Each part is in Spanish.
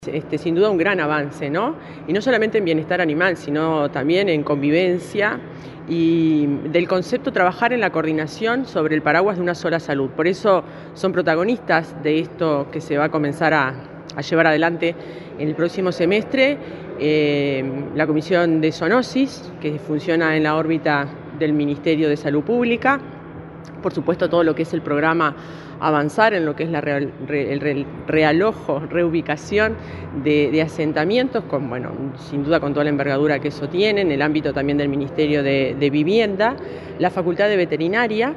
Sin duda un gran avance, ¿no? Y no solamente en bienestar animal, sino también en convivencia y del concepto trabajar en la coordinación sobre el paraguas de una sola salud. Por eso son protagonistas de esto que se va a comenzar a llevar adelante en el próximo semestre, la Comisión de Zoonosis, que funciona en la órbita del Ministerio de Salud Pública. Por supuesto, todo lo que es el programa Avanzar, en lo que es el realojo, reubicación de asentamientos, sin duda con toda la envergadura que eso tiene, en el ámbito también del Ministerio de Vivienda, la Facultad de Veterinaria,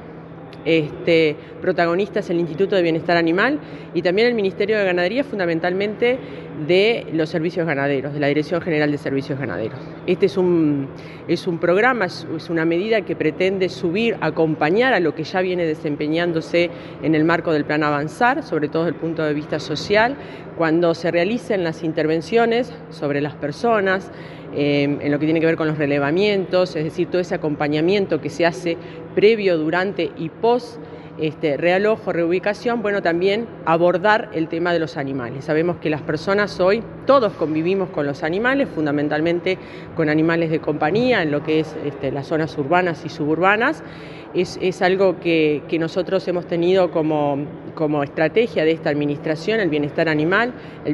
protagonistas el Instituto de Bienestar Animal y también el Ministerio de Ganadería, fundamentalmente de los servicios ganaderos, de la Dirección General de Servicios Ganaderos. Este es un programa, es una medida que pretende acompañar a lo que ya viene desempeñándose en el marco del Plan Avanzar, sobre todo desde el punto de vista social, cuando se realicen las intervenciones sobre las personas, en lo que tiene que ver con los relevamientos, es decir, todo ese acompañamiento que se hace previo, durante y post realojo, reubicación, también abordar el tema de los animales. Sabemos que las personas hoy, todos convivimos con los animales, fundamentalmente con animales de compañía, en lo que es las zonas urbanas y suburbanas. Es algo que nosotros hemos tenido como estrategia de esta administración, el bienestar animal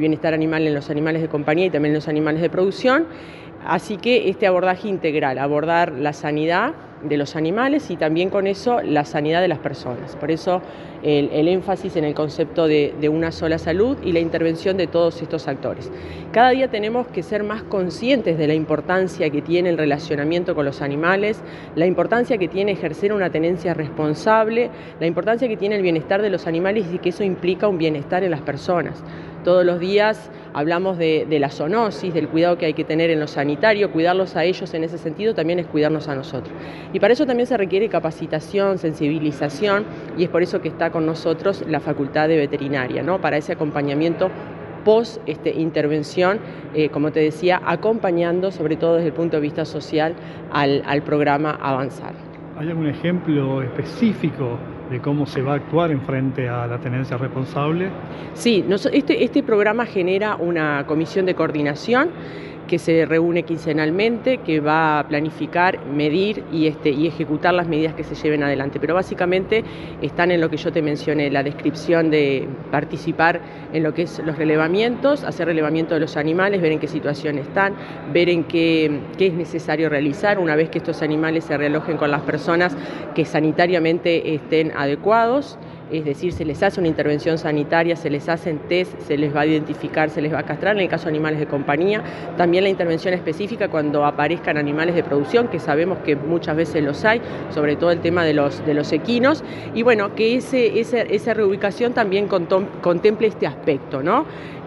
en los animales de compañía y también en los animales de producción. Así que este abordaje integral, abordar la sanidad de los animales y también con eso la sanidad de las personas. Por eso el énfasis en el concepto de una sola salud y la intervención de todos estos actores. Cada día tenemos que ser más conscientes de la importancia que tiene el relacionamiento con los animales, la importancia que tiene ejercer una tenencia responsable, la importancia que tiene el bienestar de los animales y que eso implica un bienestar en las personas. Todos los días hablamos de la zoonosis, del cuidado que hay que tener en lo sanitario, cuidarlos a ellos en ese sentido también es cuidarnos a nosotros. Y para eso también se requiere capacitación, sensibilización, y es por eso que está con nosotros la Facultad de Veterinaria, ¿no? Para ese acompañamiento post intervención, como te decía, acompañando sobre todo desde el punto de vista social al programa Avanzar. ¿Hay algún ejemplo específico de cómo se va a actuar en frente a la tenencia responsable? Sí, este programa genera una comisión de coordinación que se reúne quincenalmente, que va a planificar, medir y ejecutar las medidas que se lleven adelante. Pero básicamente están en lo que yo te mencioné, la descripción de participar en lo que es los relevamientos, hacer relevamiento de los animales, ver en qué situación están, ver en qué es necesario realizar una vez que estos animales se realojen con las personas que sanitariamente estén adecuados. Es decir, se les hace una intervención sanitaria, se les hacen test, se les va a identificar, se les va a castrar en el caso de animales de compañía. También la intervención específica cuando aparezcan animales de producción, que sabemos que muchas veces los hay, sobre todo el tema de los equinos. Y que esa reubicación también contemple este aspecto, ¿no?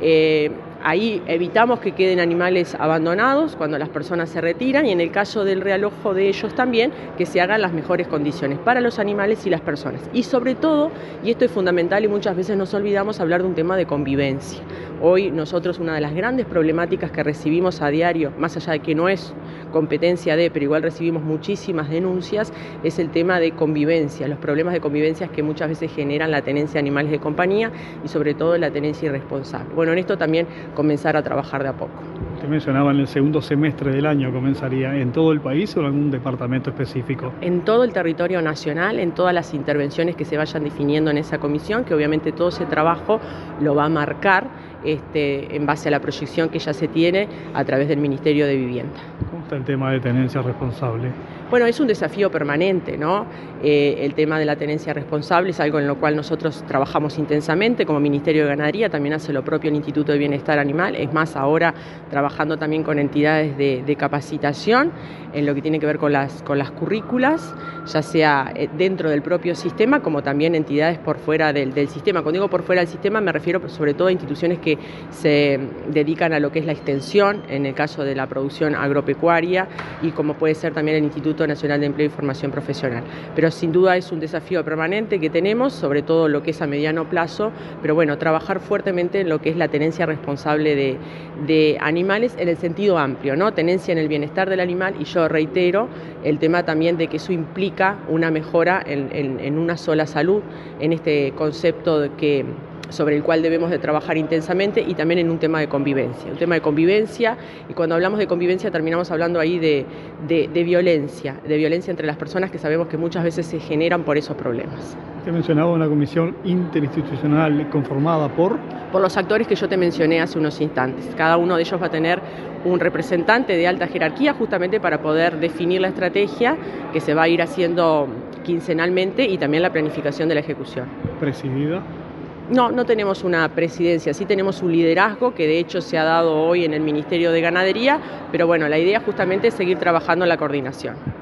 Ahí evitamos que queden animales abandonados cuando las personas se retiran y en el caso del realojo de ellos también que se hagan las mejores condiciones para los animales y las personas. Y sobre todo, y esto es fundamental y muchas veces nos olvidamos, hablar de un tema de convivencia. Hoy nosotros una de las grandes problemáticas que recibimos a diario, más allá de que no es competencia pero igual recibimos muchísimas denuncias, es el tema de convivencia, los problemas de convivencia que muchas veces generan la tenencia de animales de compañía y sobre todo la tenencia irresponsable. En esto también comenzar a trabajar de a poco. Usted mencionaba en el segundo semestre del año, ¿comenzaría en todo el país o en algún departamento específico? En todo el territorio nacional, en todas las intervenciones que se vayan definiendo en esa comisión, que obviamente todo ese trabajo lo va a marcar en base a la proyección que ya se tiene a través del Ministerio de Vivienda. ¿Cómo está el tema de tenencia responsable? Es un desafío permanente, ¿no? El tema de la tenencia responsable es algo en lo cual nosotros trabajamos intensamente como Ministerio de Ganadería, también hace lo propio el Instituto de Bienestar Animal, es más ahora trabajando también con entidades de capacitación en lo que tiene que ver con las currículas, ya sea dentro del propio sistema como también entidades por fuera del sistema. Cuando digo por fuera del sistema me refiero sobre todo a instituciones que se dedican a lo que es la extensión, en el caso de la producción agropecuaria y como puede ser también el Instituto Nacional de Empleo y Formación Profesional. Pero sin duda es un desafío permanente que tenemos, sobre todo lo que es a mediano plazo, pero trabajar fuertemente en lo que es la tenencia responsable de animales en el sentido amplio, ¿no? Tenencia en el bienestar del animal y yo reitero el tema también de que eso implica una mejora en una sola salud, en este concepto de que sobre el cual debemos de trabajar intensamente, y también en un tema de convivencia, y cuando hablamos de convivencia terminamos hablando ahí de violencia entre las personas, que sabemos que muchas veces se generan por esos problemas. Usted mencionaba una comisión interinstitucional conformada por los actores que yo te mencioné hace unos instantes. Cada uno de ellos va a tener un representante de alta jerarquía, justamente para poder definir la estrategia que se va a ir haciendo quincenalmente, y también la planificación de la ejecución. ¿Presidida? No tenemos una presidencia, sí tenemos un liderazgo que de hecho se ha dado hoy en el Ministerio de Ganadería, pero bueno, la idea justamente es seguir trabajando en la coordinación.